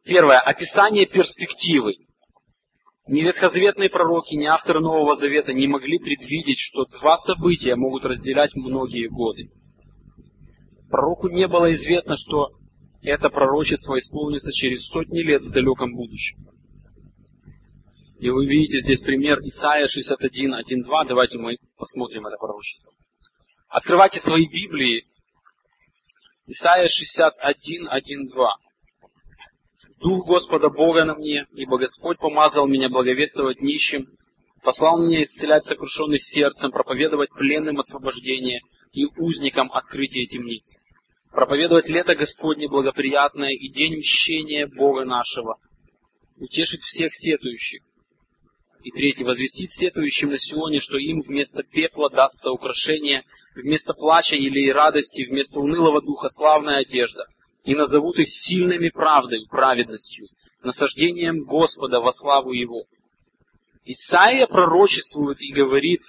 Первое. Описание перспективы. Ни ветхозаветные пророки, ни авторы Нового Завета не могли предвидеть, что два события могут разделять многие годы. Пророку не было известно, что это пророчество исполнится через сотни лет в далеком будущем. И вы видите здесь пример Исайя 61, 1, 2. Давайте мы посмотрим это пророчество. Открывайте свои Библии. Исайя 61, 1, 2. «Дух Господа Бога на мне, ибо Господь помазал меня благовествовать нищим, послал меня исцелять сокрушенных сердцем, проповедовать пленным освобождение и узникам открытие темницы, проповедовать лето Господне благоприятное и день мщения Бога нашего, утешить всех сетующих». И третий. «Возвестить сетующим на Сионе, что им вместо пепла дастся украшение, вместо плача или радости, вместо унылого духа славная одежда, и назовут их сильными правдой, праведностью, насаждением Господа во славу Его». Исаия пророчествует и говорит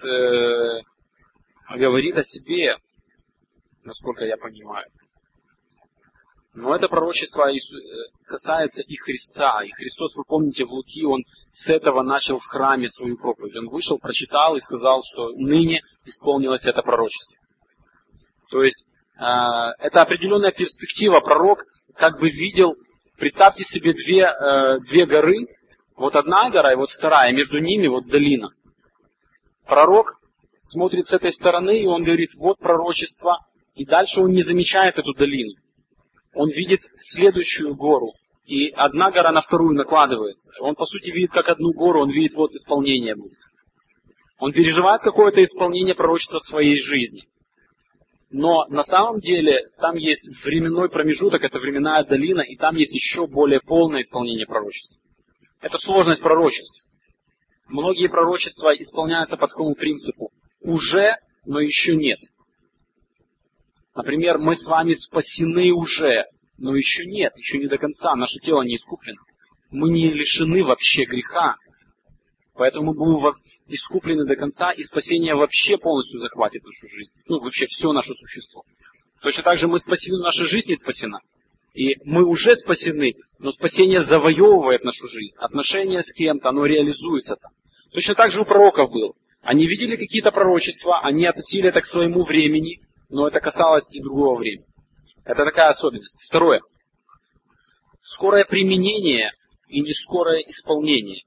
о себе, насколько я понимаю. Но это пророчество касается и Христа. И Христос, вы помните, в Луки, Он с этого начал в храме свою проповедь. Он вышел, прочитал и сказал, что ныне исполнилось это пророчество. То есть, это определенная перспектива. Пророк как бы видел, представьте себе две горы, вот одна гора и вот вторая, между ними вот долина. Пророк смотрит с этой стороны, и он говорит, вот пророчество, и дальше он не замечает эту долину. Он видит следующую гору, и одна гора на вторую накладывается. Он, по сути, видит как одну гору, он видит, вот исполнение будет. Он переживает какое-то исполнение пророчества в своей жизни. Но на самом деле там есть временной промежуток, это временная долина, и там есть еще более полное исполнение пророчества. Это сложность пророчеств. Многие пророчества исполняются по такому принципу. Уже, но еще нет. Например, мы с вами спасены уже, но еще нет, еще не до конца, наше тело не искуплено. Мы не лишены вообще греха. Поэтому мы будем искуплены до конца, и спасение вообще полностью захватит нашу жизнь. Вообще все наше существо. Точно так же мы спасены, наша жизнь не спасена. И мы уже спасены, но спасение завоевывает нашу жизнь. Отношения с кем-то, оно реализуется там. Точно так же у пророков было. Они видели какие-то пророчества, они относили это к своему времени, но это касалось и другого времени. Это такая особенность. Второе. Скорое применение и не скорое исполнение.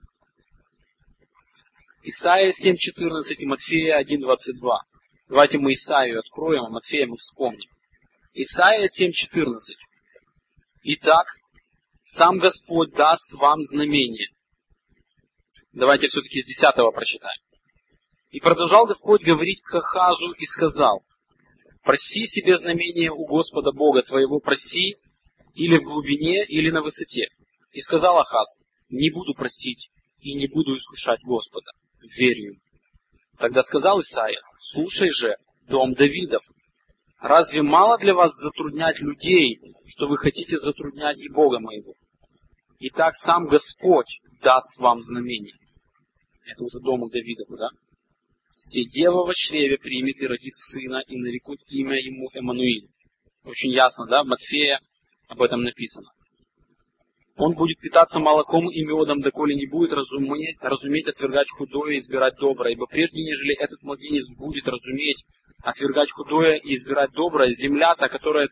Исайя 7:14 и Матфея 1:22. Давайте мы Исаию откроем, а Матфея мы вспомним. Исайя 7:14. «Итак, сам Господь даст вам знамение». Давайте все-таки с 10 прочитаем. «И продолжал Господь говорить к Ахазу и сказал: проси себе знамение у Господа Бога твоего, проси или в глубине, или на высоте. И сказал Ахаз: не буду просить и не буду искушать Господа, верю ему. Тогда сказал Исаия: слушай же, дом Давидов, разве мало для вас затруднять людей, что вы хотите затруднять и Бога моего? Итак, сам Господь даст вам знамение». Это уже дому Давидову, да? «Се дева во чреве примет и родит сына, и нарекут имя ему Эммануил». Очень ясно, да? В Матфея об этом написано. «Он будет питаться молоком и медом, доколе не будет разуметь отвергать худое и избирать доброе. Ибо прежде, нежели этот младенец будет разуметь отвергать худое и избирать доброе, земля-то, которой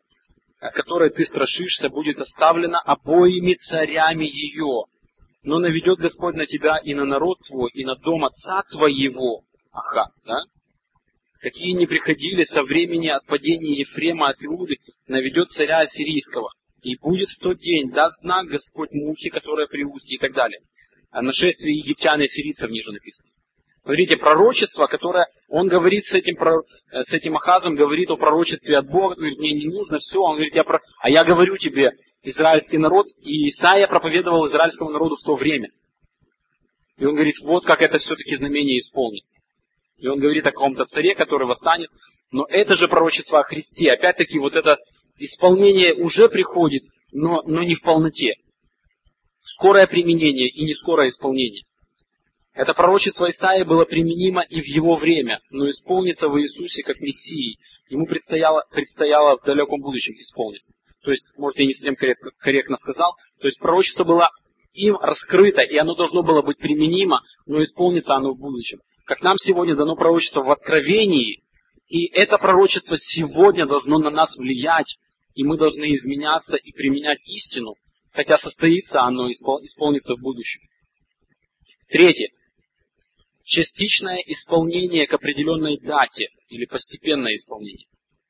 ты страшишься, будет оставлена обоими царями ее. Но наведет Господь на тебя и на народ твой, и на дом отца твоего». Ахаз, да? «Какие не приходили со времени отпадения Ефрема от Иуды, наведет царя ассирийского. И будет в тот день, даст знак Господь мухе, которая при устье», и так далее. О нашествии египтян и ассирийцев ниже написано. Смотрите, пророчество, которое он говорит с этим Ахазом, говорит о пророчестве от Бога, говорит: мне не нужно, все. Он говорит: я говорю тебе, израильский народ, и Исаия проповедовал израильскому народу в то время. И он говорит: вот как это все-таки знамение исполнится. И он говорит о каком-то царе, который восстанет. Но это же пророчество о Христе. Опять-таки, вот это исполнение уже приходит, но не в полноте. Скорое применение и не скорое исполнение. Это пророчество Исаии было применимо и в его время, но исполнится в Иисусе как Мессии. Ему предстояло в далеком будущем исполниться. То То есть, может, я не совсем корректно сказал. То есть пророчество было им раскрыто, и оно должно было быть применимо, но исполнится оно в будущем. Как нам сегодня дано пророчество в Откровении, и это пророчество сегодня должно на нас влиять, и мы должны изменяться и применять истину, хотя состоится оно, исполнится в будущем. Третье. Частичное исполнение к определенной дате или постепенное исполнение.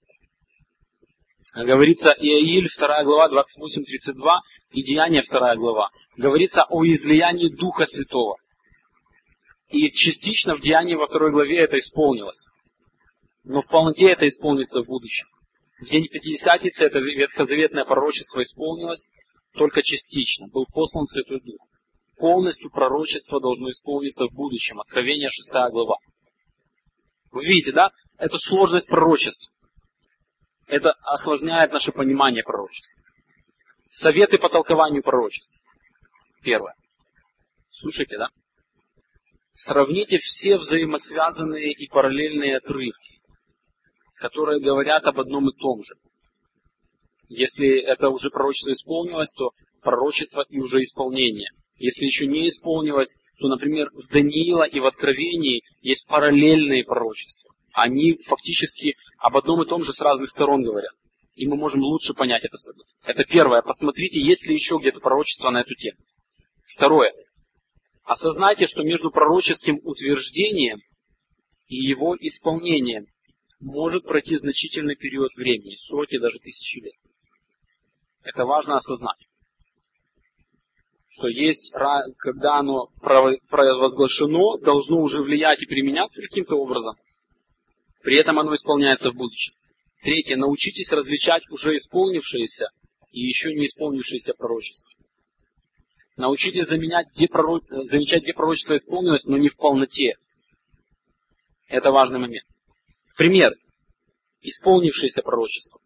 Говорится Иаиль, 2 глава, 28-32, и Деяния, 2 глава. Говорится о излиянии Духа Святого. И частично в Деянии во 2 главе это исполнилось. Но в полноте это исполнится в будущем. В день Пятидесятницы это ветхозаветное пророчество исполнилось только частично. Был послан Святой Дух. Полностью пророчество должно исполниться в будущем. Откровение, 6 глава. Вы видите, да? Это сложность пророчеств. Это осложняет наше понимание пророчеств. Советы по толкованию пророчеств. Первое. Слушайте, да? Сравните все взаимосвязанные и параллельные отрывки, которые говорят об одном и том же. Если это уже пророчество исполнилось, то пророчество и уже исполнение. Если еще не исполнилось, то, например, в Даниила и в Откровении есть параллельные пророчества. Они фактически об одном и том же с разных сторон говорят. И мы можем лучше понять это событие. Это первое. Посмотрите, есть ли еще где-то пророчество на эту тему. Второе. Осознайте, что между пророческим утверждением и его исполнением может пройти значительный период времени, сотни, даже тысячи лет. Это важно осознать. Что есть, когда оно провозглашено, должно уже влиять и применяться каким-то образом. При этом оно исполняется в будущем. Третье. Научитесь различать уже исполнившееся и еще не исполнившееся пророчество. Научитесь замечать, где пророчество исполнилось, но не в полноте. Это важный момент. Пример. Исполнившееся пророчество.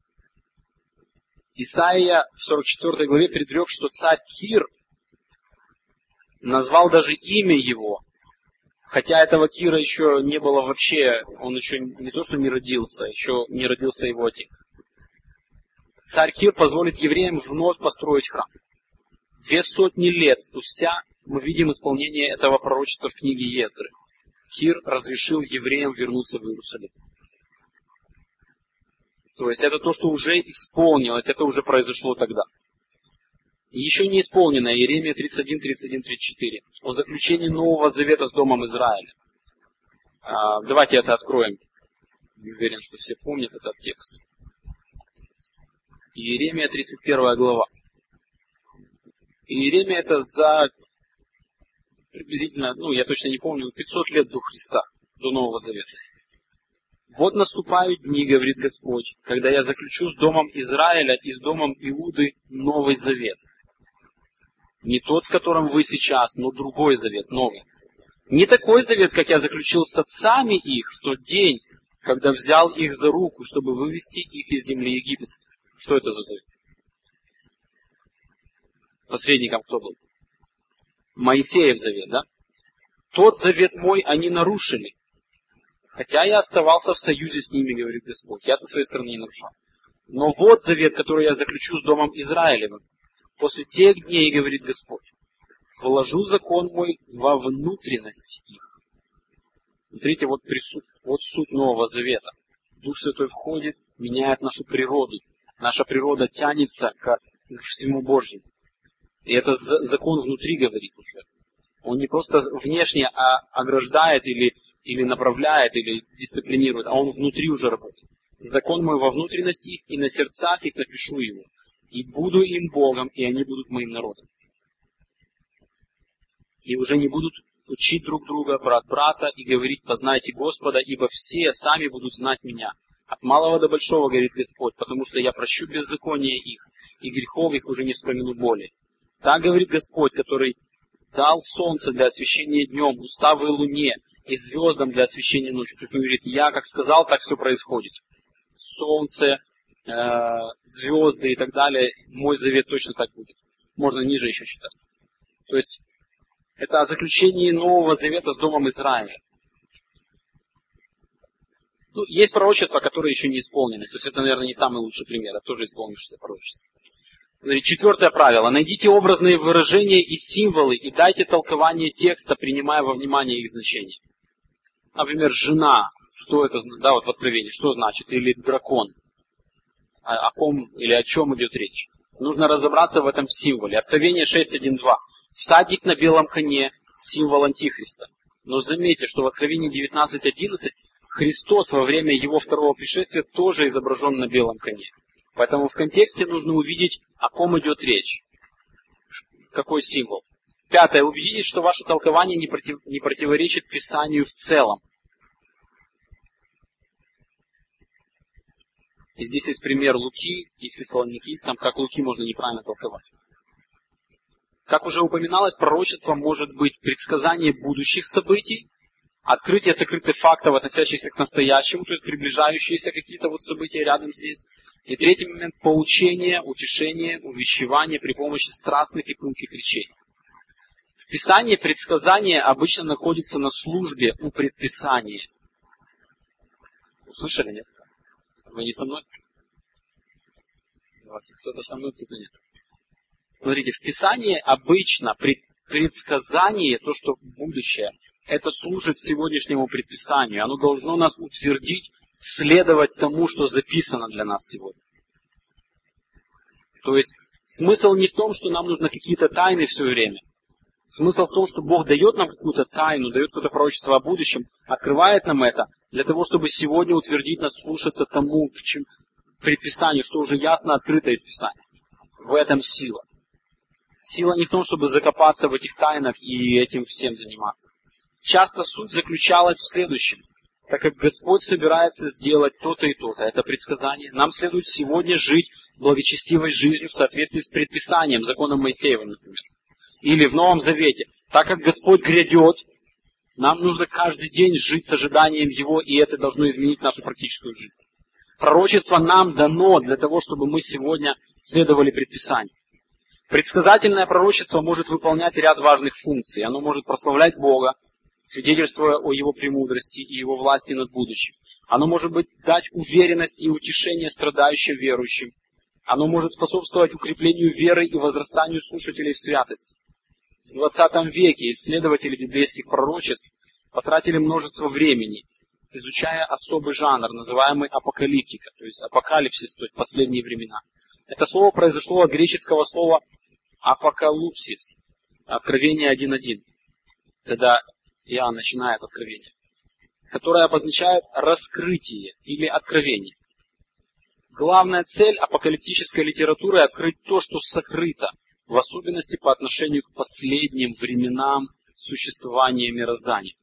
Исаия в 44 главе предрек, что царь Кир назвал даже имя его, хотя этого Кира еще не было вообще, он еще не то что не родился, еще не родился его отец. Царь Кир позволит евреям вновь построить храм. 200 лет спустя мы видим исполнение этого пророчества в книге Ездры. Кир разрешил евреям вернуться в Иерусалим. То есть это то, что уже исполнилось, это уже произошло тогда. Еще не исполненное, Иеремия 31, 31, 34, о заключении Нового Завета с Домом Израиля. Давайте это откроем. Не уверен, что все помнят этот текст. Иеремия 31 глава. Иеремия это за приблизительно, я точно не помню, 500 лет до Христа, до Нового Завета. «Вот наступают дни, говорит Господь, когда я заключу с домом Израиля и с домом Иуды новый завет. Не тот, в котором вы сейчас, но другой завет, новый. Не такой завет, как я заключил с отцами их в тот день, когда взял их за руку, чтобы вывести их из земли египетской». Что это за завет? Посредником кто был? Моисеев завет, да? «Тот завет мой они нарушили, хотя я оставался в союзе с ними, говорит Господь. Я со своей стороны не нарушал. Но вот завет, который я заключу с домом Израилевым. После тех дней, говорит Господь, вложу закон мой во внутренность их». Смотрите, вот суть Нового Завета. Дух Святой входит, меняет нашу природу. Наша природа тянется к всему Божьему. И это закон внутри говорит уже. Он не просто внешне ограждает или направляет, или дисциплинирует, а он внутри уже работает. Закон мой во внутренности их, и на сердцах их напишу его. И буду им Богом, и они будут моим народом. И уже не будут учить друг друга, брат брата, и говорить: познайте Господа, ибо все сами будут знать меня. От малого до большого, говорит Господь, потому что я прощу беззаконие их, и грехов их уже не вспомину более. Так говорит Господь, который дал солнце для освещения днем, уставы луне и звездам для освещения ночью. То есть он говорит: я как сказал, так все происходит. Солнце, звезды и так далее, мой завет точно так будет. Можно ниже еще читать. То есть это о заключении Нового Завета с Домом Израиля. Ну, есть пророчества, которые еще не исполнены. То есть это, наверное, не самый лучший пример, это тоже исполнившееся пророчество. 4 правило. Найдите образные выражения и символы и дайте толкование текста, принимая во внимание их значение. Например, жена, что это, да, вот в Откровении, что значит, или дракон, о ком или о чем идет речь. Нужно разобраться в этом символе. Откровение 6.1.2. Всадник на белом коне, символ Антихриста. Но заметьте, что в Откровении 19.11 Христос во время его второго пришествия тоже изображен на белом коне. Поэтому в контексте нужно увидеть, о ком идет речь. Какой символ. 5. Убедитесь, что ваше толкование не противоречит Писанию в целом. И здесь есть пример Луки и Фессалоникийцам, как Луки можно неправильно толковать. Как уже упоминалось, пророчество может быть предсказание будущих событий, открытие сокрытых фактов, относящихся к настоящему, то есть приближающиеся какие-то вот события рядом здесь. И третий момент – поучение, утешение, увещевание при помощи страстных и пылких речей. В Писании предсказание обычно находится на службе у предписания. Услышали, нет? Вы не со мной? Давайте, кто-то со мной, кто-то нет. Смотрите, в Писании обычно предсказание, то, что будущее, это служит сегодняшнему предписанию. Оно должно нас утвердить, следовать тому, что записано для нас сегодня. То есть смысл не в том, что нам нужно какие-то тайны все время. Смысл в том, что Бог дает нам какую-то тайну, дает какое-то пророчество о будущем, открывает нам это, для того, чтобы сегодня утвердить нас, слушаться тому, к чему предписанию, что уже ясно открыто из Писания. В этом сила. Сила не в том, чтобы закопаться в этих тайнах и этим всем заниматься. Часто суть заключалась в следующем. Так как Господь собирается сделать то-то и то-то, это предсказание, нам следует сегодня жить благочестивой жизнью в соответствии с предписанием, законом Моисеева, например. Или в Новом Завете. Так как Господь грядет, нам нужно каждый день жить с ожиданием Его, и это должно изменить нашу практическую жизнь. Пророчество нам дано для того, чтобы мы сегодня следовали предписанию. Предсказательное пророчество может выполнять ряд важных функций. Оно может прославлять Бога, свидетельствуя о Его премудрости и Его власти над будущим. Оно может дать уверенность и утешение страдающим верующим. Оно может способствовать укреплению веры и возрастанию слушателей в святости. В 20 веке исследователи библейских пророчеств потратили множество времени, изучая особый жанр, называемый апокалиптика, то есть апокалипсис, то есть последние времена. Это слово произошло от греческого слова апокалупсис, Откровение 1.1, когда Иоанн начинает откровение, которое обозначает раскрытие или откровение. Главная цель апокалиптической литературы – открыть то, что сокрыто, в особенности по отношению к последним временам существования мироздания.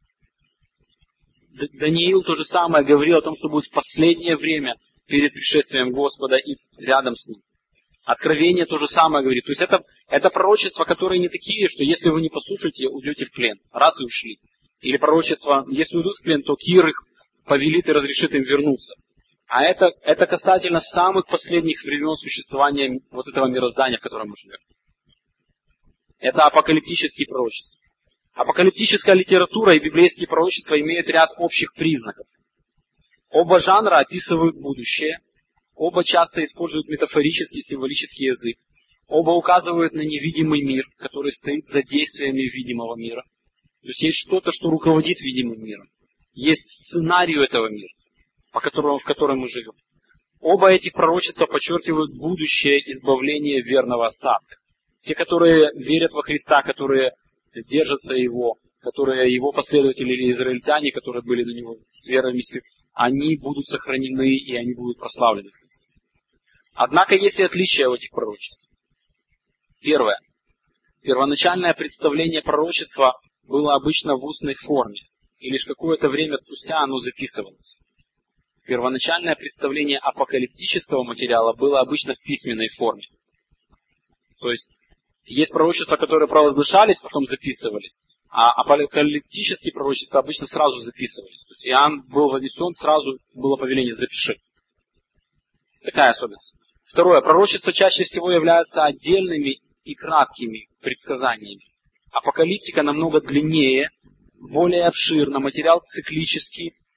Даниил то же самое говорил о том, что будет в последнее время перед пришествием Господа и рядом с ним. Откровение то же самое говорит. То есть это пророчества, которые не такие, что если вы не послушаете, уйдете в плен. Раз и ушли. Или пророчество, если уйдут в плен, то Кир их повелит и разрешит им вернуться. А это касательно самых последних времен существования вот этого мироздания, в котором мы живем. Это апокалиптические пророчества. Апокалиптическая литература и библейские пророчества имеют ряд общих признаков. Оба жанра описывают будущее. Оба часто используют метафорический, символический язык. Оба указывают на невидимый мир, который стоит за действиями видимого мира. То есть есть что-то, что руководит видимым миром. Есть сценарий этого мира, в котором мы живем. Оба этих пророчества подчеркивают будущее избавление верного остатка. Те, которые верят во Христа, которые держатся Его, которые Его последователи или израильтяне, которые были до Него с верой в Мессию, они будут сохранены и они будут прославлены в конце. Однако есть и отличия у этих пророчеств. Первое. Первоначальное представление пророчества было обычно в устной форме, и лишь какое-то время спустя оно записывалось. Первоначальное представление апокалиптического материала было обычно в письменной форме. То есть пророчества, которые провозглашались, потом записывались, а апокалиптические пророчества обычно сразу записывались. То есть Иоанн был вознесен, сразу было повеление «запиши». Такая особенность. Второе. Пророчества чаще всего являются отдельными и краткими предсказаниями. Апокалиптика намного длиннее, более обширна, материал циклический,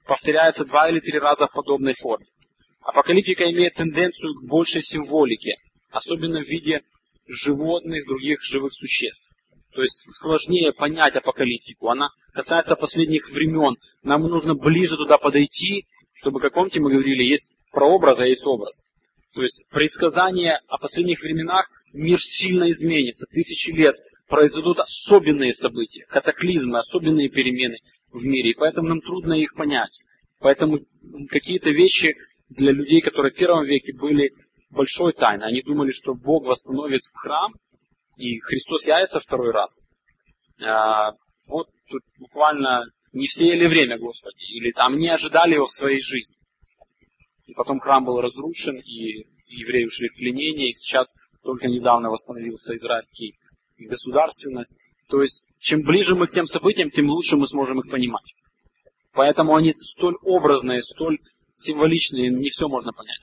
повторяется 2 или 3 раза в подобной форме. Апокалиптика имеет тенденцию к большей символике, особенно в виде животных, других живых существ. То есть сложнее понять апокалиптику. Она касается последних времен. Нам нужно ближе туда подойти, чтобы, как помните, мы говорили, есть прообраз, а есть образ. То есть предсказание о последних временах, мир сильно изменится, 1000 лет, произойдут особенные события, катаклизмы, особенные перемены в мире, и поэтому нам трудно их понять. Поэтому какие-то вещи для людей, которые в первом веке были большой тайной, они думали, что Бог восстановит храм, и Христос явится второй раз. Вот тут буквально не все ели время, Господи, или там не ожидали его в своей жизни. И потом храм был разрушен, и евреи ушли в пленение, и сейчас только недавно восстановился израильский государственность. То есть, чем ближе мы к тем событиям, тем лучше мы сможем их понимать. Поэтому они столь образные, столь символичные, не все можно понять.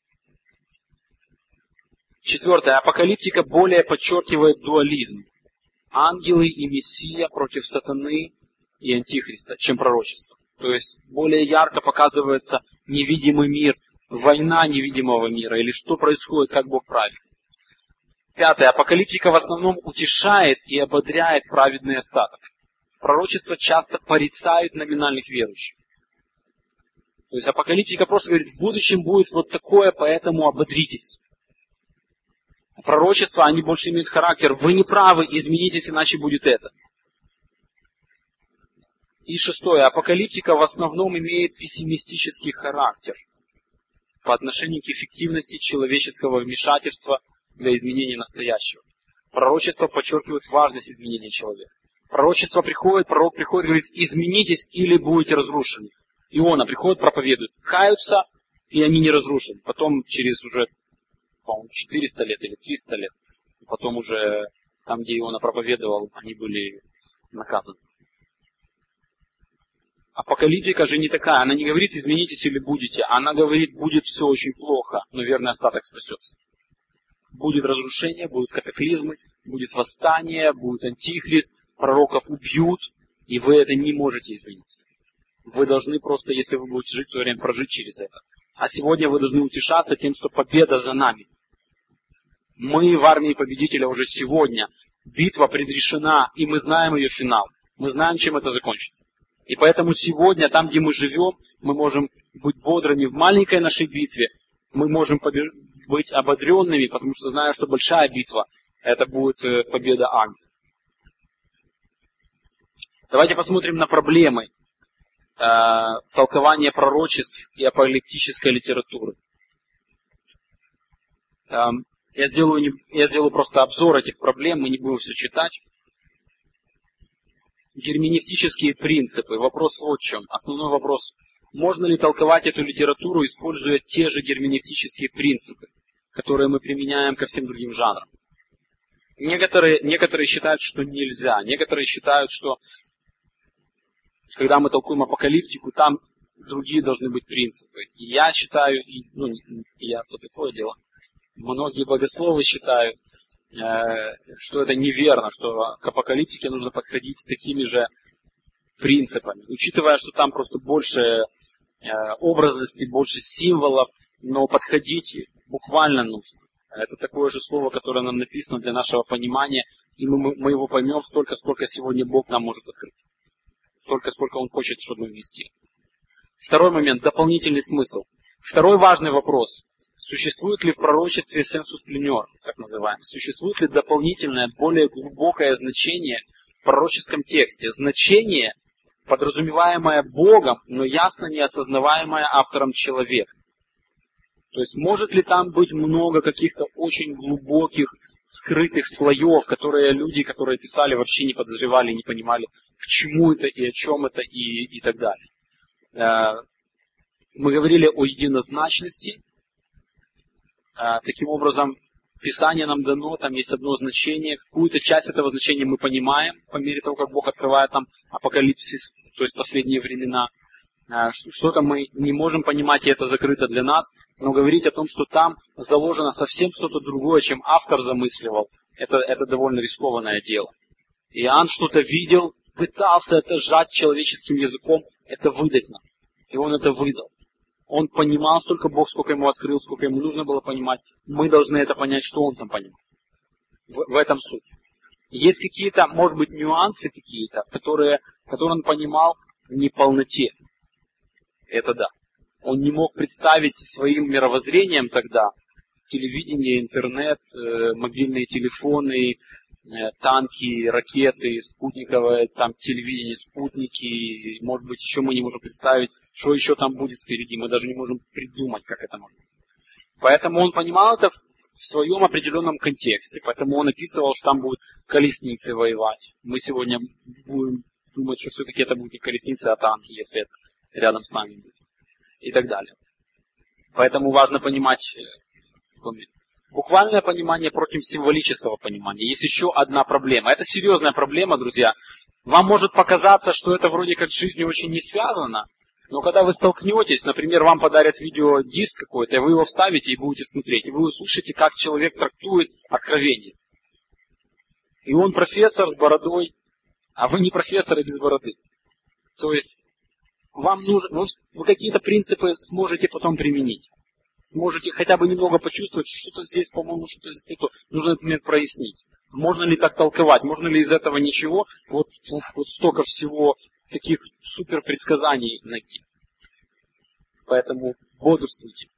4. Апокалиптика более подчеркивает дуализм. Ангелы и Мессия против сатаны и Антихриста, чем пророчество. То есть, более ярко показывается невидимый мир, война невидимого мира, или что происходит, как Бог правит. 5. Апокалиптика в основном утешает и ободряет праведный остаток. Пророчества часто порицают номинальных верующих. То есть апокалиптика просто говорит, в будущем будет вот такое, поэтому ободритесь. А пророчества, они больше имеют характер, вы не правы, изменитесь, иначе будет это. И 6. Апокалиптика в основном имеет пессимистический характер по отношению к эффективности человеческого вмешательства для изменения настоящего. Пророчество подчеркивает важность изменения человека. Пророчество приходит, пророк приходит и говорит, изменитесь или будете разрушены. Иона приходит, проповедует, каются, и они не разрушены. Потом через уже, по-моему, 400 лет или 300 лет, потом уже там, где Иона проповедовал, они были наказаны. Апокалиптика же не такая, она не говорит, изменитесь или будете, она говорит, будет все очень плохо, но верный остаток спасется. Будет разрушение, будут катаклизмы, будет восстание, будет антихрист, пророков убьют, и вы это не можете изменить. Вы должны просто, если вы будете жить, в то время прожить через это. А сегодня вы должны утешаться тем, что победа за нами. Мы в армии победителя уже сегодня. Битва предрешена, и мы знаем ее финал. Мы знаем, чем это закончится. И поэтому сегодня, там, где мы живем, мы можем быть бодрыми в маленькой нашей битве. Мы можем быть ободренными, потому что знаю, что большая битва, это будет победа ангела. Давайте посмотрим на проблемы толкования пророчеств и апокалиптической литературы. Я сделаю просто обзор этих проблем, мы не будем все читать. Герменевтические принципы. Вопрос вот в чем. Основной вопрос. Можно ли толковать эту литературу, используя те же герменевтические принципы, которые мы применяем ко всем другим жанрам? Некоторые считают, что нельзя. Некоторые считают, что когда мы толкуем апокалиптику, там другие должны быть принципы. И я считаю, то такое дело. Многие богословы считают, что это неверно, что к апокалиптике нужно подходить с такими же принципами. Учитывая, что там просто больше образности, больше символов, но подходить буквально нужно. Это такое же слово, которое нам написано для нашего понимания, и мы его поймем столько, сколько сегодня Бог нам может открыть. Столько, сколько Он хочет, чтобы ввести. Второй момент, дополнительный смысл. Второй важный вопрос. Существует ли в пророчестве сенсус плениор, так называемый? Существует ли дополнительное, более глубокое значение в пророческом тексте? Значение, подразумеваемое Богом, но ясно не осознаваемое автором человека. То есть может ли там быть много каких-то очень глубоких, скрытых слоев, которые люди, которые писали, вообще не подозревали, не понимали, к чему это и о чем это и так далее. Мы говорили о единозначности. Таким образом, Писание нам дано, там есть одно значение, какую-то часть этого значения мы понимаем, по мере того, как Бог открывает там апокалипсис, то есть последние времена. Что-то мы не можем понимать, и это закрыто для нас, но говорить о том, что там заложено совсем что-то другое, чем автор замысливал, это довольно рискованное дело. Иоанн что-то видел, пытался это сжать человеческим языком, это выдать нам. и он это выдал. Он понимал столько Бог, сколько ему открыл, сколько ему нужно было понимать. Мы должны это понять, что он там понимал. В этом суть. Есть какие-то, может быть, нюансы какие-то, которые он понимал в неполноте. Это да. Он не мог представить своим мировоззрением тогда телевидение, интернет, мобильные телефоны, танки, ракеты, спутниковое там телевидение, спутники. Может быть, еще мы не можем представить, что еще там будет впереди. Мы даже не можем придумать, как это может быть. Поэтому он понимал это в своем определенном контексте. Поэтому он описывал, что там будут колесницы воевать. Мы сегодня будем думать, что все-таки это будут не колесницы, а танки, если это рядом с нами будет. И так далее. Поэтому важно понимать буквальное понимание против символического понимания. Есть еще одна проблема. Это серьезная проблема, друзья. Вам может показаться, что это вроде как с жизнью очень не связано, но когда вы столкнетесь, например, вам подарят видеодиск какой-то, и вы его вставите и будете смотреть, и вы услышите, как человек трактует откровение. И он профессор с бородой, а вы не профессор и без бороды. То есть вам нужно, вы какие-то принципы сможете потом применить. Сможете хотя бы немного почувствовать, что-то здесь, по-моему, что-то здесь не то. Нужно, например, прояснить. Можно ли так толковать? Можно ли из этого ничего? Вот столько всего таких супер предсказаний найти. Поэтому бодрствуйте.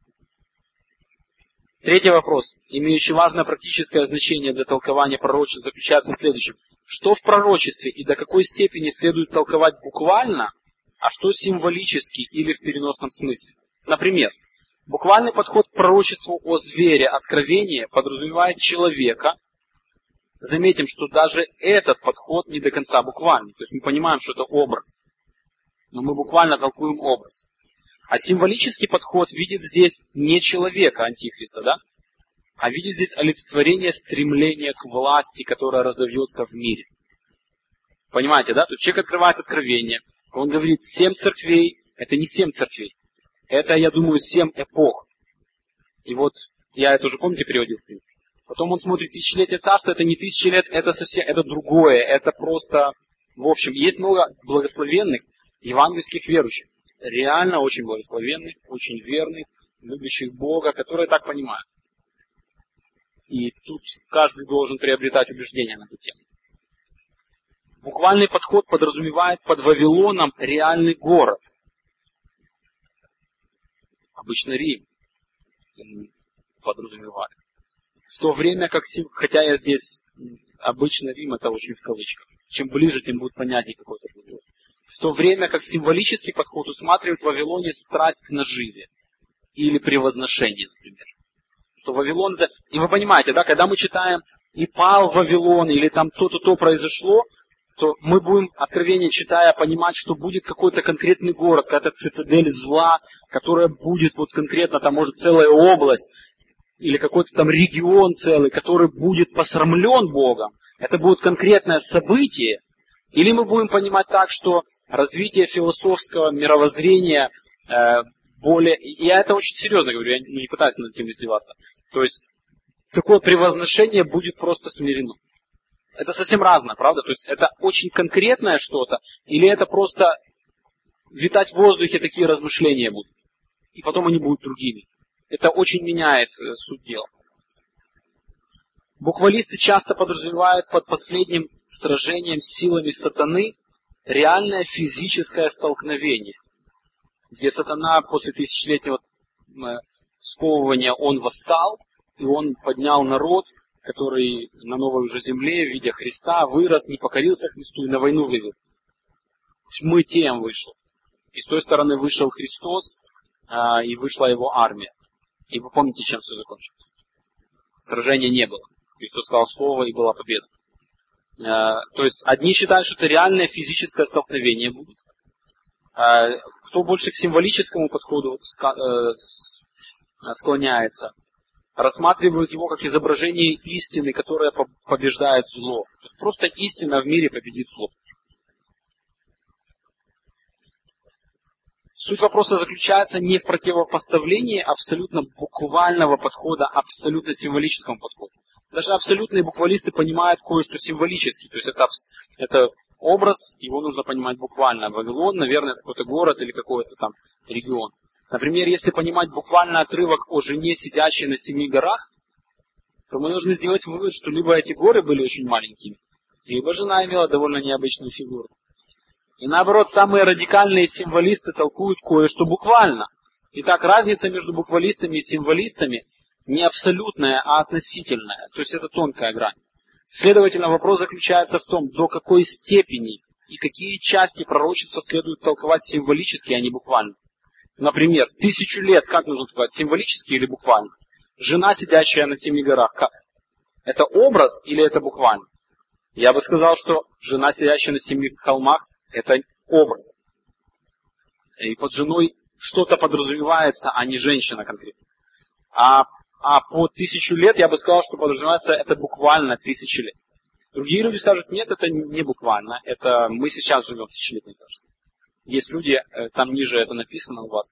Третий вопрос, имеющий важное практическое значение для толкования пророчеств, заключается в следующем. Что в пророчестве и до какой степени следует толковать буквально, а что символически или в переносном смысле? Например, буквальный подход к пророчеству о звере откровения подразумевает человека. Заметим, что даже этот подход не до конца буквальный. То есть мы понимаем, что это образ. Но мы буквально толкуем образ. А символический подход видит здесь не человека антихриста, да? А видит здесь олицетворение стремления к власти, которое разовьется в мире. Понимаете, да? То есть человек открывает откровение. Он говорит, 7 церквей. Это не 7 церквей. Это, я думаю, 7 эпох. И вот, я это уже, помните, переводил в книгу? Потом он смотрит, тысячелетие царства, это не 1000 лет, это совсем, это другое, это просто, в общем, есть много благословенных евангельских верующих. Реально очень благословенных, очень верных, любящих Бога, которые так понимают. И тут каждый должен приобретать убеждения на эту тему. Буквальный подход подразумевает под Вавилоном реальный город. Обычно Рим подразумевает. В то время как, хотя я здесь, обычно Рим, это очень в кавычках. Чем ближе, тем будет понятнее какой-то другой. В то время как символический подход усматривает в Вавилоне страсть к наживе. Или превозношение, например. Что Вавилон, это... И вы понимаете, да, когда мы читаем «И пал Вавилон», или там то-то произошло, то мы будем, откровение читая, понимать, что будет какой-то конкретный город, какая-то цитадель зла, которая будет вот конкретно, там может целая область, или какой-то там регион целый, который будет посрамлен Богом. Это будет конкретное событие. Или мы будем понимать так, что развитие философского мировоззрения более... И я это очень серьезно говорю, я не пытаюсь над этим издеваться. То есть, такое превозношение будет просто смирено. Это совсем разное, правда? То есть, это очень конкретное что-то, или это просто витать в воздухе такие размышления будут. И потом они будут другими. Это очень меняет суть дела. Буквалисты часто подразумевают под последним сражением с силами сатаны реальное физическое столкновение, где сатана после тысячелетнего сковывания он восстал, и он поднял народ, который на новой уже земле, видя Христа, вырос, не покорился Христу и на войну вывел. Тьмы тем вышел. И с той стороны вышел Христос, и вышла его армия. И вы помните, чем все закончилось? Сражения не было. Христос сказал слово, и была победа. То есть, одни считают, что это реальное физическое столкновение будет. Кто больше к символическому подходу склоняется, рассматривают его как изображение истины, которая побеждает зло. То есть, просто истина в мире победит зло. Суть вопроса заключается не в противопоставлении абсолютно буквального подхода абсолютно символическому подходу. Даже абсолютные буквалисты понимают кое-что символически. То есть это Образ, его нужно понимать буквально. Вавилон, наверное, это какой-то город или какой-то там регион. Например, если понимать буквально отрывок о жене, сидящей на 7 горах, то мы должны сделать вывод, что либо эти горы были очень маленькими, либо жена имела довольно необычную фигуру. И наоборот, самые радикальные символисты толкуют кое-что буквально. Итак, разница между буквалистами и символистами не абсолютная, а относительная. То есть это тонкая грань. Следовательно, вопрос заключается в том, до какой степени и какие части пророчества следует толковать символически, а не буквально. Например, 1000 лет как нужно толковать, символически или буквально? Жена, сидящая на 7 горах, как? Это образ или это буквально? Я бы сказал, что жена, сидящая на 7 холмах, это образ. И под женой что-то подразумевается, а не женщина конкретно. А по 1000 лет я бы сказал, что подразумевается это буквально 1000 лет. Другие люди скажут, нет, это не буквально, это мы сейчас живем в тысячелетнем царстве. Есть люди, там ниже это написано у вас.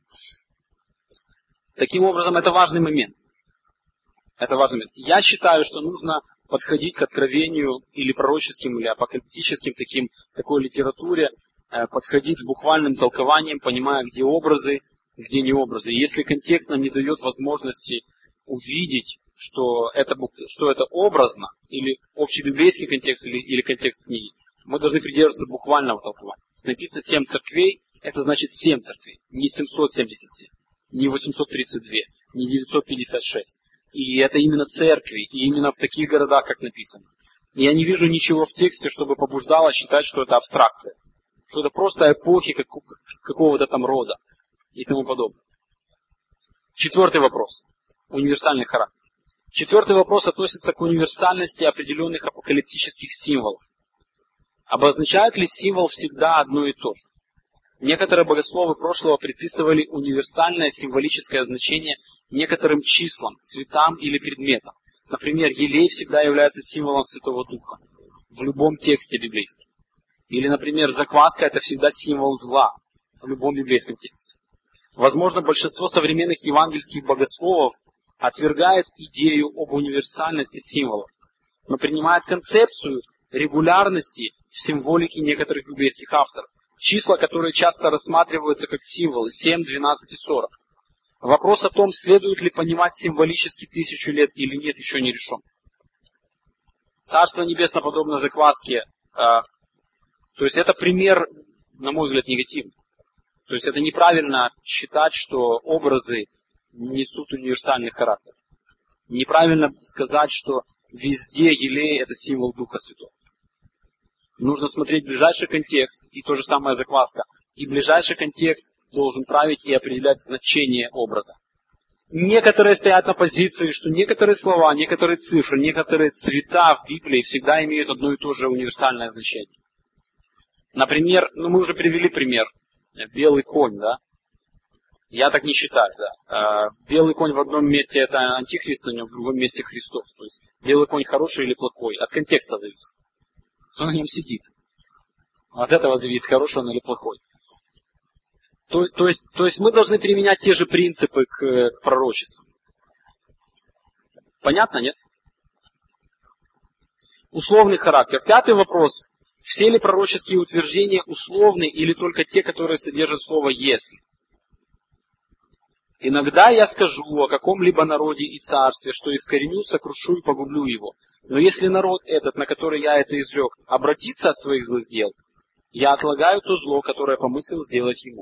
Таким образом, это важный момент. Это важный момент. Я считаю, что нужно подходить к откровению или пророческим, или апокалиптическим такой литературе, подходить с буквальным толкованием, понимая, где образы, где не образы. И если контекст нам не дает возможности увидеть, что это образно, или общебиблейский контекст, или контекст книги, мы должны придерживаться буквального толкования. Если написано 7 церквей, это значит 7 церквей, не 777, не 832, не 956. И это именно церкви, и именно в таких городах, как написано. И я не вижу ничего в тексте, чтобы побуждало считать, что это абстракция. Что это просто эпохи какого-то там рода и тому подобное. 4 вопрос. Универсальный характер. 4 вопрос относится к универсальности определенных апокалиптических символов. Обозначает ли символ всегда одно и то же? Некоторые богословы прошлого приписывали универсальное символическое значение некоторым числам, цветам или предметам. Например, елей всегда является символом Святого Духа в любом тексте библейском. Или, например, закваска – это всегда символ зла в любом библейском тексте. Возможно, большинство современных евангельских богословов отвергает идею об универсальности символов, но принимает концепцию регулярности в символике некоторых библейских авторов. Числа, которые часто рассматриваются как символы 7, 12 и 40. Вопрос о том, следует ли понимать символически 1000 лет или нет, еще не решен. Царство Небесное подобно закваске. То есть это пример, на мой взгляд, негативный. То есть это неправильно считать, что образы несут универсальный характер. Неправильно сказать, что везде елей это символ Духа Святого. Нужно смотреть ближайший контекст, и то же самое закваска. И ближайший контекст должен править и определять значение образа. Некоторые стоят на позиции, что некоторые слова, некоторые цифры, некоторые цвета в Библии всегда имеют одно и то же универсальное значение. Например, мы уже привели пример. Белый конь, да? Я так не считаю, да. Белый конь в одном месте это антихрист, на нем в другом месте Христос. То есть белый конь хороший или плохой, от контекста зависит. Кто на нем сидит. От этого зависит, хороший он или плохой. То есть мы должны применять те же принципы к пророчеству. Понятно, нет? Условный характер. 5 вопрос. Все ли пророческие утверждения условны или только те, которые содержат слово «если»? Иногда я скажу о каком-либо народе и царстве, что искореню, сокрушу и погублю его. Но если народ этот, на который я это изрек, обратится от своих злых дел, я отлагаю то зло, которое помыслил сделать ему.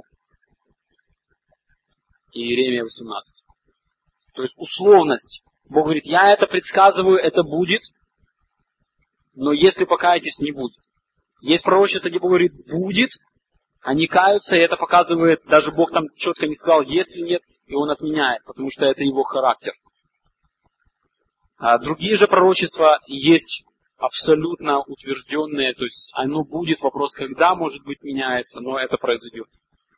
Иеремия 18. То есть условность. Бог говорит, я это предсказываю, это будет, но если покаетесь, не будет. Есть пророчество, где Бог говорит, будет, они каются, и это показывает, даже Бог там четко не сказал, если нет, и Он отменяет, потому что это его характер. А другие же пророчества есть абсолютно утвержденные, то есть оно будет, вопрос, когда, может быть, меняется, но это произойдет.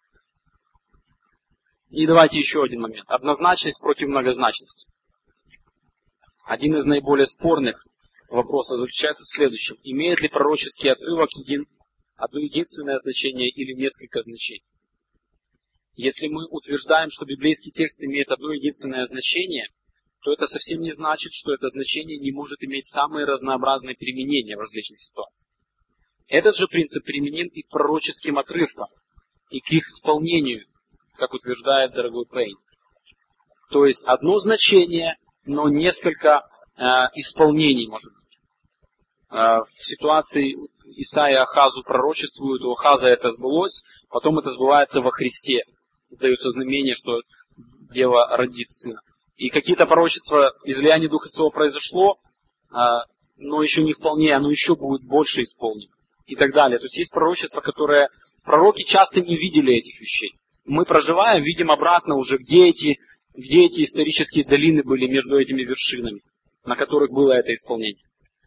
И давайте еще один момент. Однозначность против многозначности. Один из наиболее спорных вопросов заключается в следующем. Имеет ли пророческий отрывок одно единственное значение или несколько значений? Если мы утверждаем, что библейский текст имеет одно единственное значение, то это совсем не значит, что это значение не может иметь самые разнообразные применения в различных ситуациях. Этот же принцип применим и к пророческим отрывкам, и к их исполнению, как утверждает дорогой Пейн. То есть одно значение, но несколько исполнений может быть. В ситуации Исаия Ахазу пророчествует, у Ахаза это сбылось, потом это сбывается во Христе. Дается знамение, что Дева родит сына. И какие-то пророчества, излияние Духа Святого произошло, но еще не вполне, оно еще будет больше исполнено. И так далее. То есть есть пророчества, которые пророки часто не видели этих вещей. Мы проживаем, видим обратно уже, где эти исторические долины были между этими вершинами, на которых было это исполнение.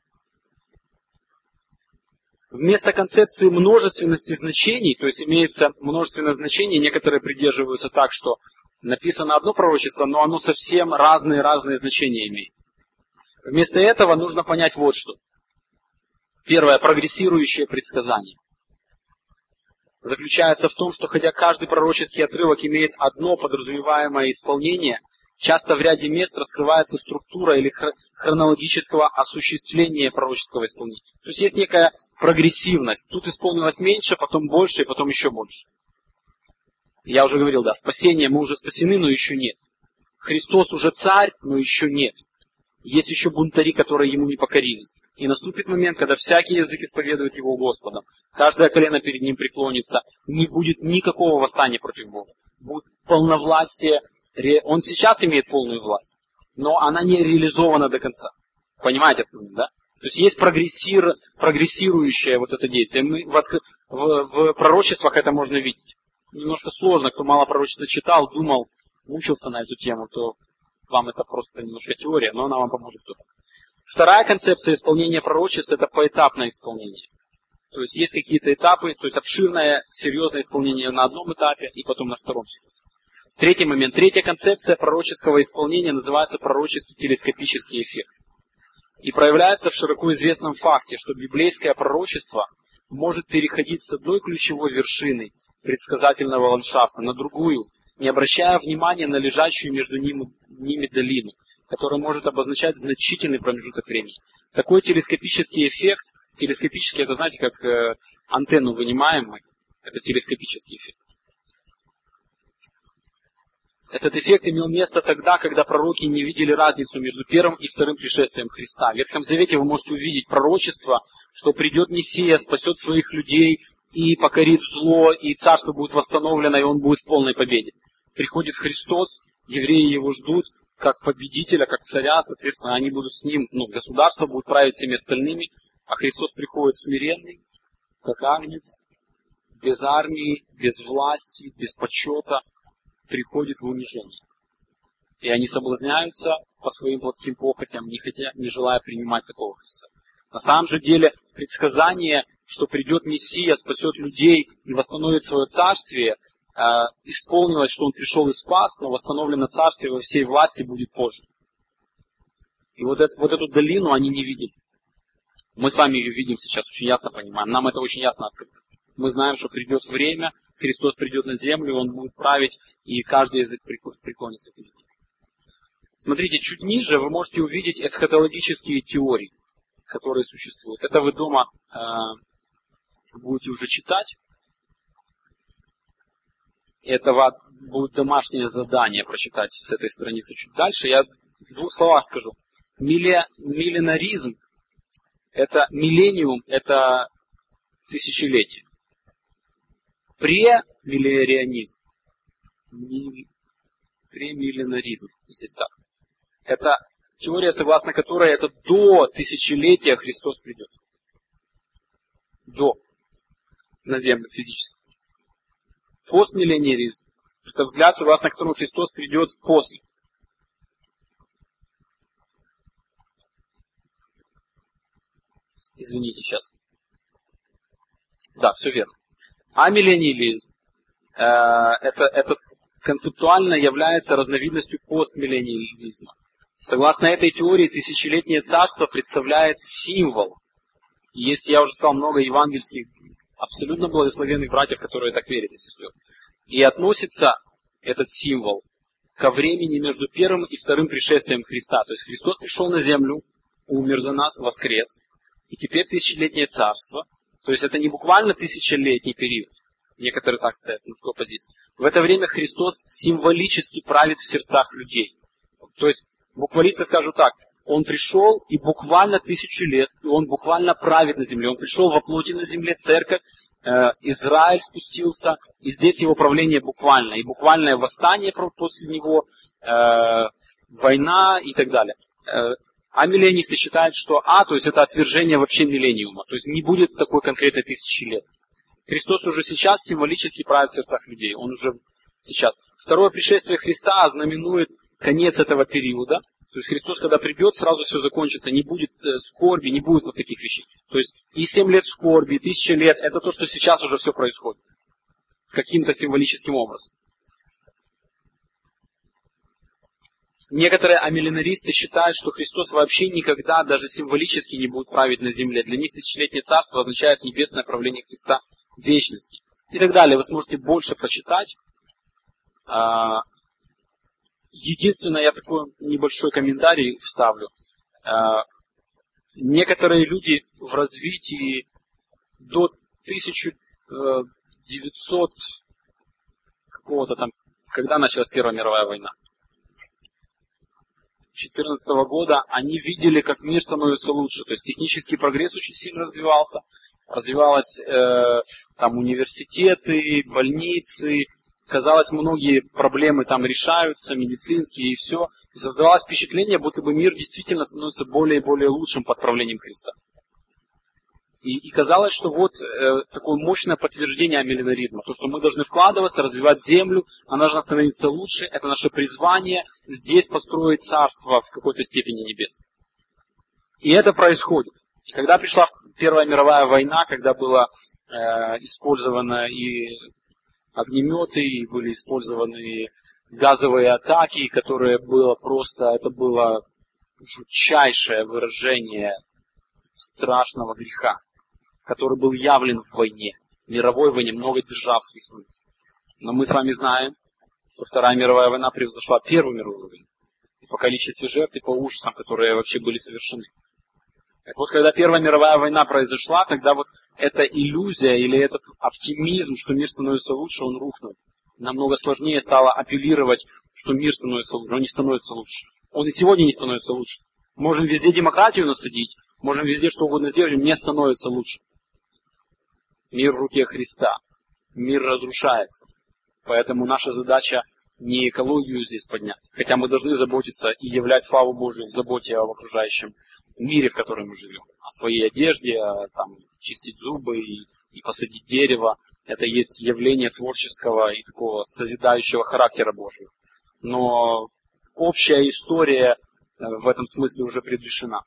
Вместо концепции множественности значений, то есть имеется множественное значение, некоторые придерживаются так, что написано одно пророчество, но оно совсем разные значения имеет. Вместо этого нужно понять вот что. Первое, прогрессирующее предсказание. Заключается в том, что хотя каждый пророческий отрывок имеет одно подразумеваемое исполнение, часто в ряде мест раскрывается структура или хронологического осуществления пророческого исполнения. То есть есть некая прогрессивность. Тут исполнилось меньше, потом больше и потом еще больше. Я уже говорил, да, спасение, мы уже спасены, но еще нет. Христос уже царь, но еще нет. Есть еще бунтари, которые ему не покорились. И наступит момент, когда всякий язык исповедует его Господом. Каждое колено перед ним преклонится. Не будет никакого восстания против Бога. Будет полновластие. Он сейчас имеет полную власть, но она не реализована до конца. Понимаете, да? То есть есть прогрессирующее вот это действие. В пророчествах это можно видеть. Немножко сложно, кто мало пророчества читал, думал, мучился на эту тему, то вам это просто немножко теория, но она вам поможет тут. Вторая концепция исполнения пророчеств – это поэтапное исполнение. То есть есть какие-то этапы, то есть обширное, серьезное исполнение на одном этапе и потом на втором. Третий момент. Третья концепция пророческого исполнения называется пророческий телескопический эффект. И проявляется в широко известном факте, что библейское пророчество может переходить с одной ключевой вершины предсказательного ландшафта на другую, не обращая внимания на лежащую между ними долину, которая может обозначать значительный промежуток времени. Такой телескопический эффект, телескопический, это знаете, как антенну вынимаем мы, это телескопический эффект. Этот эффект имел место тогда, когда пророки не видели разницу между первым и вторым пришествием Христа. В Ветхом Завете вы можете увидеть пророчество, что придет Мессия, спасет своих людей и покорит зло, и царство будет восстановлено, и он будет в полной победе. Приходит Христос, евреи его ждут, как победителя, как царя, соответственно, они будут с ним, государство будет править всеми остальными, а Христос приходит смиренный, как агнец, без армии, без власти, без почета, приходит в унижение. И они соблазняются по своим плотским похотям, не желая принимать такого Христа. На самом же деле, предсказание, что придет Мессия, спасет людей и восстановит свое царствие, исполнилось, что он пришел и спас, но восстановлено царствие во всей власти будет позже. И вот эту долину они не видели. Мы с вами ее видим сейчас, очень ясно понимаем. Нам это очень ясно открыто. Мы знаем, что придет время, Христос придет на землю, Он будет править, и каждый язык преклонится перед ним. Смотрите, чуть ниже вы можете увидеть эсхатологические теории, которые существуют. Это вы дома будете уже читать. Это будет домашнее задание прочитать с этой страницы чуть дальше. Я в двух словах скажу. Миллинаризм, это миллениум, это тысячелетие. Премиллениаризм, премиллинаризм, здесь так. Это теория, согласно которой это до тысячелетия Христос придет. На землю физически. Постмиллениаризм. Это взгляд, согласно которому Христос придет после. Извините, сейчас. Да, все верно. Амиллениализм. Это концептуально является разновидностью постмиллениализма. Согласно этой теории, тысячелетнее царство представляет символ. Есть, я уже сказал, много евангельских, абсолютно благословенных братьев, которые так верят и сестер. И относится этот символ ко времени между первым и вторым пришествием Христа. То есть Христос пришел на землю, умер за нас, воскрес. И теперь тысячелетнее царство, то То есть это не буквально тысячелетний период. Некоторые так стоят на такой позиции. В это время Христос символически правит в сердцах людей. То есть буквалисты скажут так: Он пришел и буквально 1000 лет, и Он буквально правит на земле. Он пришел во плоти на земле, церковь, Израиль спустился, и здесь его правление буквально. И буквальное восстание после него, война и так далее. А миллениисты считают, что то есть это отвержение вообще миллениума. То есть не будет такой конкретной 1000 лет. Христос уже сейчас символически правит в сердцах людей. Он уже сейчас. Второе пришествие Христа ознаменует конец этого периода. То есть Христос, когда придет, сразу все закончится. Не будет скорби, не будет вот таких вещей. То есть и 7 лет скорби, и 1000 лет, это то, что сейчас уже все происходит. Каким-то символическим образом. Некоторые амиллинаристы считают, что Христос вообще никогда даже символически не будет править на земле. Для них тысячелетнее царство означает небесное правление Христа в вечности. И так далее. Вы сможете больше прочитать. Единственное, я такой небольшой комментарий вставлю. Некоторые люди в развитии до 1900 какого-то там, когда началась Первая мировая война, 2014 года, они видели, как мир становится лучше. То есть технический прогресс очень сильно развивался. Развивались там университеты, больницы. Казалось, многие проблемы там решаются, медицинские и все. И создавалось впечатление, будто бы мир действительно становится более и более лучшим под правлением Христа. И казалось, что вот такое мощное подтверждение амиллинаризма. То, что мы должны вкладываться, развивать землю, она должна становиться лучше. Это наше призвание здесь построить царство в какой-то степени небес. И это происходит. И когда пришла Первая мировая война, когда было использовано и огнеметы, и были использованы газовые атаки, которые было просто, это было жутчайшее выражение страшного греха, который был явлен в войне, мировой войне, много держав свистнули. Но мы с вами знаем, что Вторая мировая война превзошла Первую мировую войну. И по количеству жертв, и по ужасам, которые вообще были совершены. Так вот, когда Первая мировая война произошла, тогда вот эта иллюзия или этот оптимизм, что мир становится лучше, он рухнул. Намного сложнее стало апеллировать, что мир становится лучше. Он не становится лучше. Он и сегодня не становится лучше. Можем везде демократию насадить, можем везде что угодно сделать, не становится лучше. Мир в руке Христа. Мир разрушается. Поэтому наша задача не экологию здесь поднять. Хотя мы должны заботиться и являть славу Божию в заботе об окружающем мире, в котором мы живем. О своей одежде, там, чистить зубы и посадить дерево. Это есть явление творческого и такого созидающего характера Божьего. Но общая история в этом смысле уже предрешена.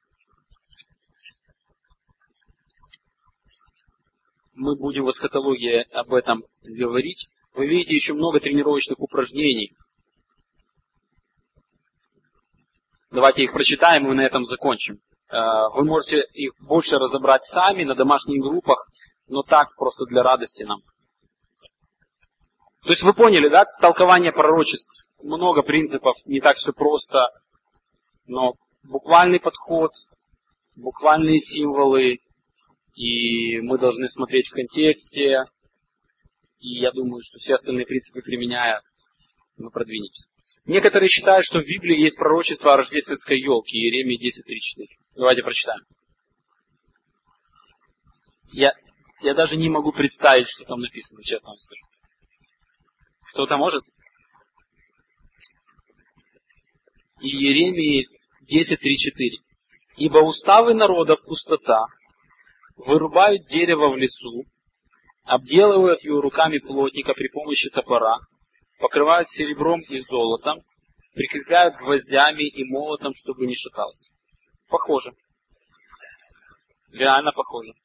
Мы будем в эсхатологии об этом говорить. Вы видите еще много тренировочных упражнений. Давайте их прочитаем и на этом закончим. Вы можете их больше разобрать сами на домашних группах, но так просто для радости нам. То есть вы поняли, да, толкование пророчеств. Много принципов, не так все просто, но буквальный подход, буквальные символы, и мы должны смотреть в контексте, и я думаю, что все остальные принципы применяя, мы продвинемся. Некоторые считают, что в Библии есть пророчество о рождественской елке, Иеремии 10:3-4. Давайте прочитаем. Я даже не могу представить, что там написано, честно вам скажу. Кто-то может? Иеремии 10:3-4. «Ибо уставы народов пустота, вырубают дерево в лесу, обделывают его руками плотника при помощи топора, покрывают серебром и золотом, прикрепляют гвоздями и молотом, чтобы не шаталось». Похоже. Реально похоже.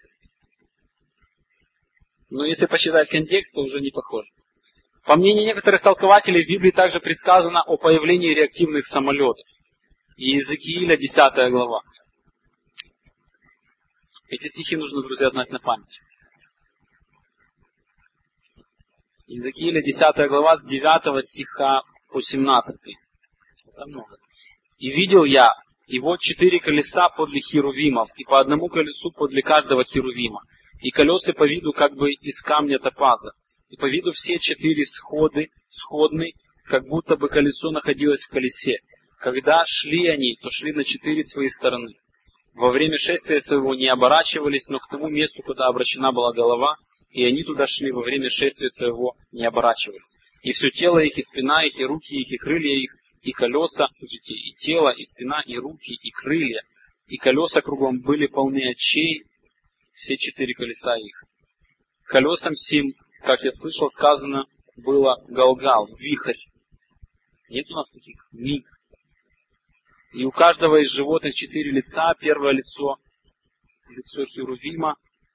Но если почитать контекст, то уже не похоже. По мнению некоторых толкователей, в Библии также предсказано о появлении реактивных самолетов. Иезекииля 10 глава. Эти стихи нужно, друзья, знать на память. Иезекииля 10 глава с 9 стиха по 17. Это много. «И видел я, и вот 4 колеса подле херувимов, и по одному колесу подле каждого херувима, и колеса по виду как бы из камня топаза, и по виду все 4 сходны, как будто бы колесо находилось в колесе. Когда шли они, то шли на 4 свои стороны. Во время шествия своего не оборачивались, но к тому месту, куда обращена была голова, и они туда шли во время шествия своего не оборачивались. И все тело их, и спина их, и руки их, и крылья их, и колеса, слушайте, и тело, и спина, и руки, и крылья, и колеса кругом были полны очей, все 4 колеса их. Колесам всем, как я слышал, сказано было Галгал, вихрь. Нет у нас таких миг. И у каждого из животных 4 лица. Первое лицо Херувима,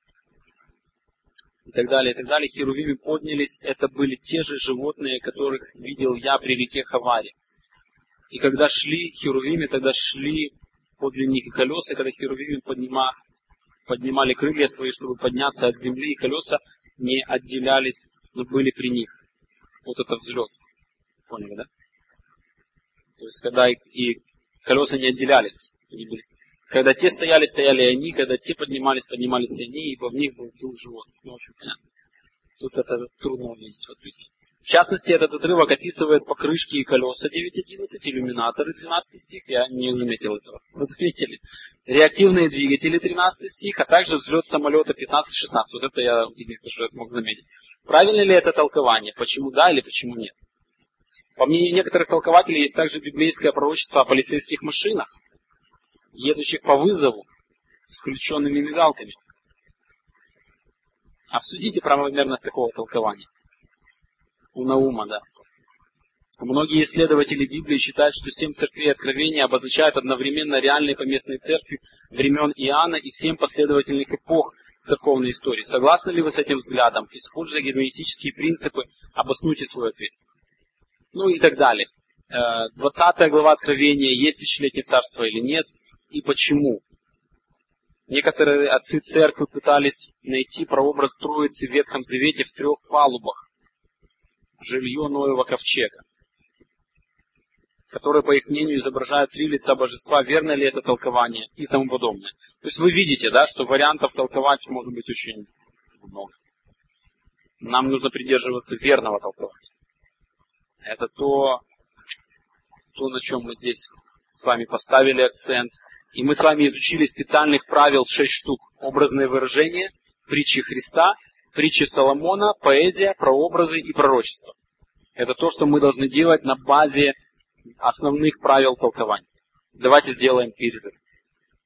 и так далее, и так далее. Херувимы поднялись. Это были те же животные, которых видел я при реке Хаваре. И когда шли Херувимы, тогда шли подле них и колеса. Когда Херувимы поднимали крылья свои, чтобы подняться от земли, и колеса не отделялись, но были при них. Вот это взлет. Поняли, да? То есть, когда и колеса не отделялись. Когда те стояли и они, когда те поднимались и они, и в них был дух животных. Ну, в общем, понятно. Тут это трудно увидеть в отрывке. В частности, этот отрывок описывает покрышки и колеса 9.11, иллюминаторы 12 стих, я не заметил этого. Вы заметили? Реактивные двигатели 13 стих, а также взлет самолета 15-16. Вот это я единственное, что я смог заметить. Правильно ли это толкование? Почему да или почему нет? По мнению некоторых толкователей, есть также библейское пророчество о полицейских машинах, едущих по вызову с включенными мигалками. Обсудите правомерность такого толкования. У Наума, да. Многие исследователи Библии считают, что 7 церквей Откровения обозначают одновременно реальные поместные церкви времен Иоанна и 7 последовательных эпох церковной истории. Согласны ли вы с этим взглядом? Используя герменевтические принципы, обоснуйте свой ответ. Ну и так далее. 20 глава Откровения, есть тысячелетнее царство или нет, и почему. Некоторые отцы церкви пытались найти прообраз Троицы в Ветхом Завете в 3 палубах. Жилье Ноева ковчега, которые, по их мнению, изображают 3 лица божества. Верно ли это толкование и тому подобное. То есть вы видите, да, что вариантов толковать может быть очень много. Нам нужно придерживаться верного толкования. Это то, на чем мы здесь с вами поставили акцент. И мы с вами изучили специальных правил 6 штук. Образные выражения, притчи Христа, притчи Соломона, поэзия, прообразы и пророчества. Это то, что мы должны делать на базе основных правил толкования. Давайте сделаем перерыв.